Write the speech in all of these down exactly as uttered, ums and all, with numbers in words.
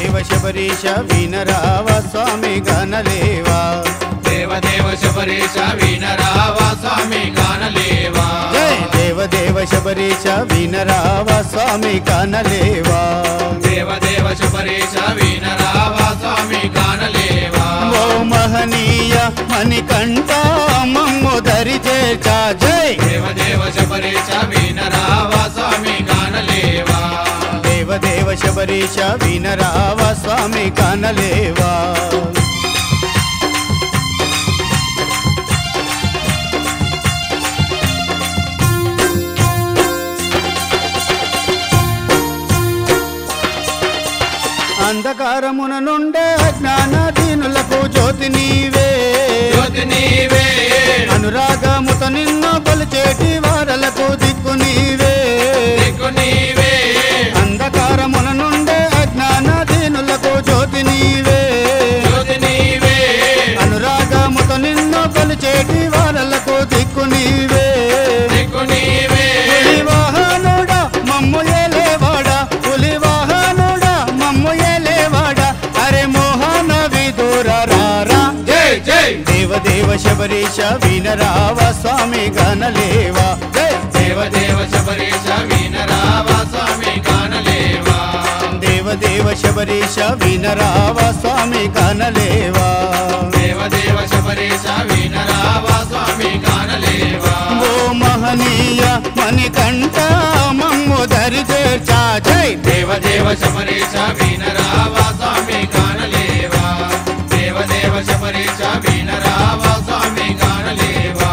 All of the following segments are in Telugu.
దేవదేవ శబరీశ వినరావా స్వామి గణలేవా దేవదేవ శబరీశ వినరావా స్వామి గణలేవా జై దేవదేవ శబరీశ వినరావా స్వామి గణలేవా దేవదేవ శబరీశ వినరావా స్వామి గణలేవా ఓ మహనీయ మణికంఠ మమ్ము దరి చేర్చా జై దేవదేవ శబరీశ వినరావా స్వామి గణలేవా దేవదేవ శబరీశ వినరావా స్వామి గణలేవా అంధకారమున నుండే అజ్ఞాన దీనులకు జ్యోతి నీవే జ్యోతి నీవే అనురాగముత నిన్ను కొలిచేటి వారలకు దిక్కు నీవే దిక్కు నీవే అంధకారమున నుండే అజ్ఞాన దీనులకు జ్యోతి నీవే జ్యోతి నీవే అనురాగముత నిన్ను కొలిచేటి వారలకు దిక్కు నీవే దిక్కు నీవే పులి వాహనుడా మమ్ము ఏలేవాడా పులి వాహనుడా మమ్ము ఏలేవాడా అరే మోహన విదూర రారా జై జై దేవదేవ శబరీశ వినరావా స్వామి గణలేవా జై దేవదేవ శబరీశ వినరావా స్వామి గణలేవా దేవదేవ శబరీశ వినరావా స్వామి గణలేవా దేవదేవ శబరీశ వినరావా స్వామి గణలేవా ఓ మహనీయ మణికంఠ మమ్ము దరి చేర్చా జై దేవదేవ శబరీశ వినరావా స్వామి గణలేవా దేవదేవ శబరీశ వినరావా స్వామి గణలేవా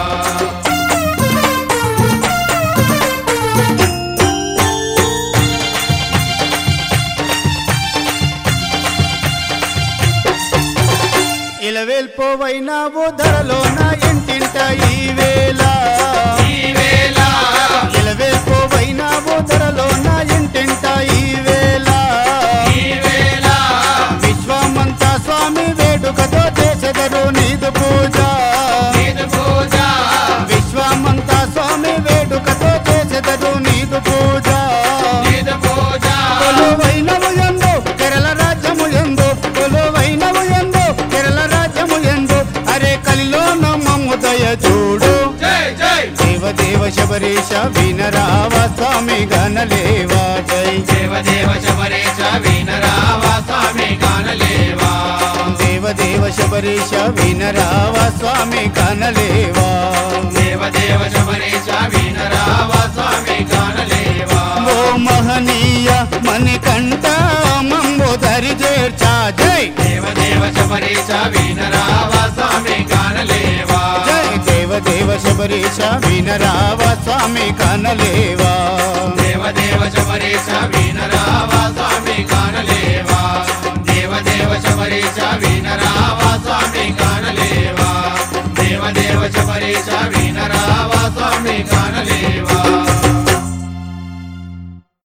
ఇలవేల్పోవైనావు ధరలో నా ఇంటింట ఈ వేళ ఈ వేళ ఇలవేల్పోవైనావు ధరలో నా ఇంటింట ఈ వేళ ఈ వేళ విశ్వమంతా స్వామి వేడుకతో చేసెదరు నీదు పూజ నీదు పూజ విశ్వమంతా స్వామి వేడుకతో చేసెదరు నీదు పూజ నీదు పూజ కొలువైనవు ఎందు కేరళ రాజ్యము ఎందు కొలువైనవు ఎందు కేరళ రాజ్యము ఎందు అరే కలిలో నమ్మము దయ చూడు జై జై దేవదేవ శబరీశ వినరావా స్వామి గణలేవా జై దేవదేవ శబరీశ వినరావా స్వామి గణలేవా దేవదేవ శబరీశ వినరావా స్వామి గణలేవా దేవదేవ శబరీశ వినరావా స్వామి గణలేవా ఓ మహనీయ మణికంఠ మమ్ము దరి చేర్చా జై దేవదేవ శబరీశ వినరావా స్వామి గణలేవా జై దేవదేవ శబరీశ వినరావా స్వామి గణలేవా దేవదేవ శబరీశ వినరావా స్వామి గణలేవా దేవదేవ శబరీశ